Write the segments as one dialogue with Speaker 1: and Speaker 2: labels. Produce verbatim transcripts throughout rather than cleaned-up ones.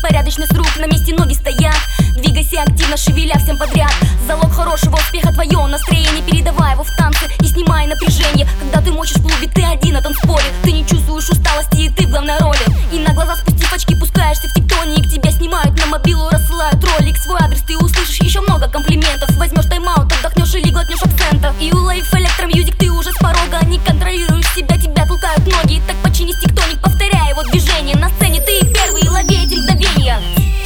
Speaker 1: беспорядочность рук, на месте ноги стоят. Двигайся активно, шевеля всем подряд. Залог хорошего успеха твое настроение. Передавай его в танцы и снимай напряжение. Когда ты мочишь в клубе, ты один на танцполе. Ты не чувствуешь усталости, и ты в главной роли. И на глаза спустив очки, пускаешься в тектоник. Тебя снимают на мобилу, рассылают ролик. Свой адрес ты услышишь еще много комплиментов. Возьмешь тайм-аут, отдохнешь или глотнешь абсента. И уловив электромьюзик, ты уже с порога. Не контролируешь себя, тебя толкают ноги. Так почини тектоник, повторяй его движение. На сцене ты первый, лови эти мгновения.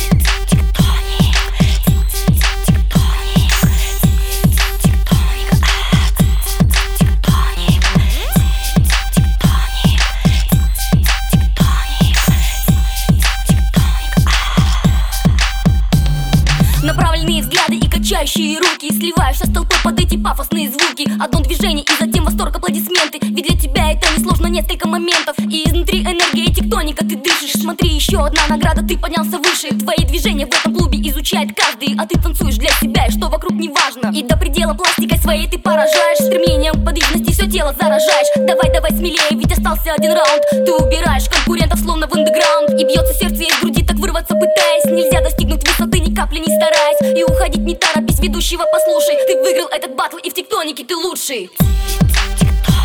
Speaker 1: Направленные взгляды и качающие руки. Сливаешься с толпой под эти пафосные звуки. Одно движение и затем восторг, аплодисменты. Ведь для тебя это несложно, несколько моментов. И изнутри энергия тектоника, ты дышишь. Смотри, еще одна награда, ты поднялся выше. Твои движения в этом клубе изучает каждый. А ты танцуешь для себя, и что вокруг не важно. И до предела пластикой своей ты поражаешь. Стремлением к подвижности все тело заражаешь. Давай, давай смелее, ведь остался один раунд. Ты убираешь конкурентов словно в андеграунд. И бьется сердце из груди, так вырваться пытаясь. Нельзя достигнуть высоты, ни капли не стараясь. И уходить не торопись, ведущего послушай. Ты выиграл этот батл, и в тектонике ты лучший.